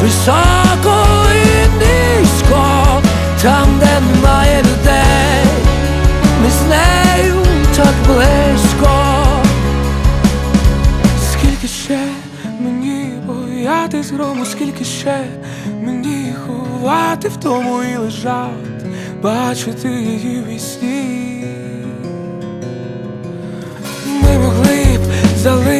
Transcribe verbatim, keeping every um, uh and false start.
високо і низько, там, де немає людей, ми з нею так близько. Скільки ще мені боятись грому, скільки ще мені ховати в тому і лежать, бачити її в вісні. Ми могли б залишити